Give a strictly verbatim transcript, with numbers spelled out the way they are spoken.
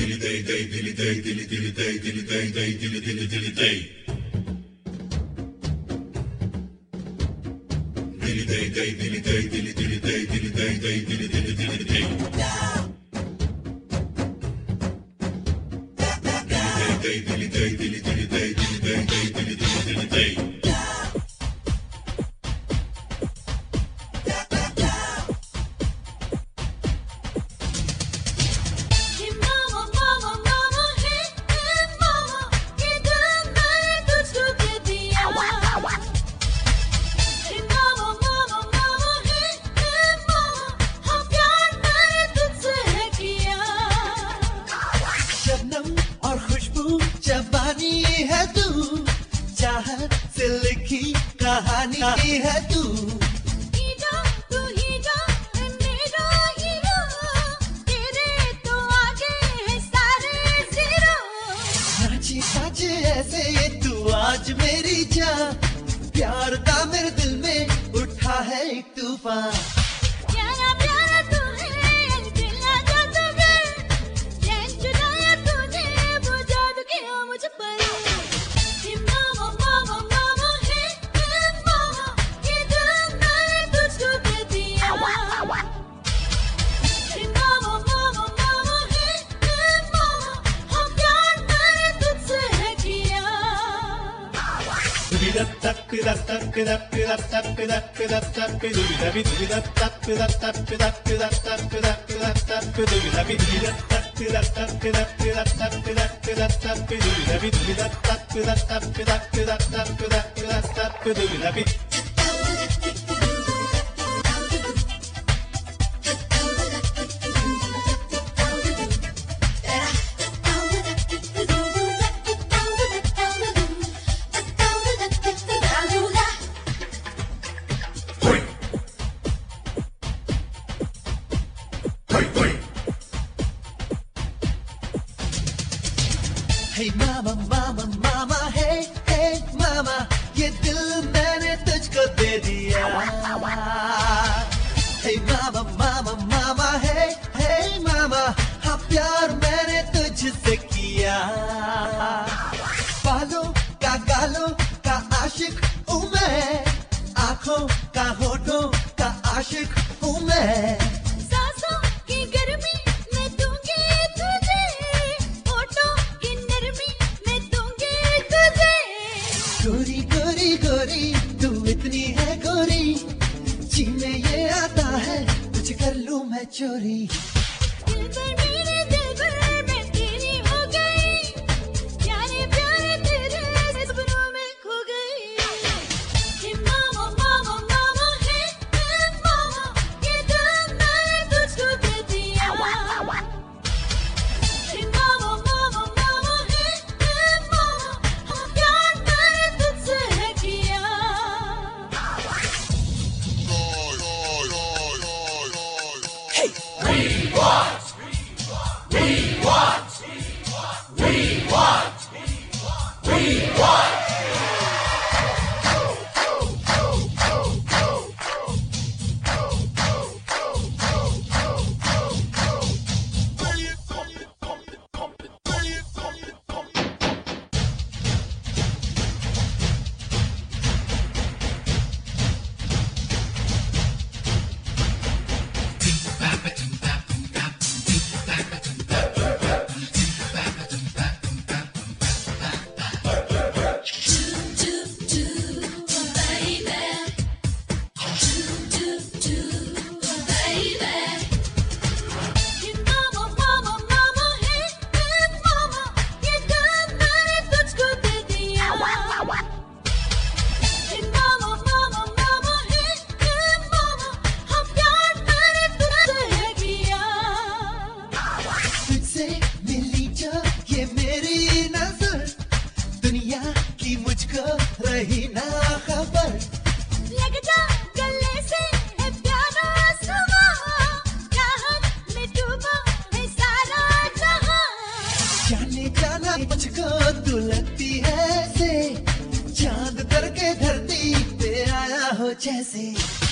कहानी है तू। हीरो तू हीरो मेरा हीरो, तेरे तो आगे है सारे जीरो। नाची नाचे ऐसे तू आज मेरी जान, प्यार का मेरे दिल में उठा है एक तूफान। प्यारा प्यारा तू है दिल आजा तुझे, चैन चुराया तूने वो जादू किया मुझ पर। Hey mama, mama, mama, hey, hey mama, ये दिल मैंने तुझको दे दिया। Hey mama, mama, mama, hey, hey mama, हाँ प्यार मैंने तुझसे किया। बालों का गालों का आशिक हूँ मैं, आँखों का होठों का आशिक हूँ मैं। सांसों की गर्मी मैं दूंगी तुझे, होठों की नरमी मैं दूंगी तुझे। गोरी गोरी गोरी तू इतनी है गोरी, जी में ये आता है तुझे कर लूं मैं चोरी। दिल पर मेरे दिल पर मैं तेरी हो गई, प्यारे प्यारे तेरे सपनों में खो गई। हे मामा मामा मामा हे हे मामा, ये दिल मैंने तुझको दे दिया। हे मामा मामा मामा हे हे मामा, हाँ प्यार मैंने तुझसे है किया। We want, we want, we want, we want. मिली जो ये मेरी नजर, दुनिया की मुझको रही ना खबर। लग जा गले से है प्यारा समा, चाहत में डूबा है सारा जहां। जाने जाना मुझको तू लगती है से, चांद तर के धरती पे आया हो जैसे।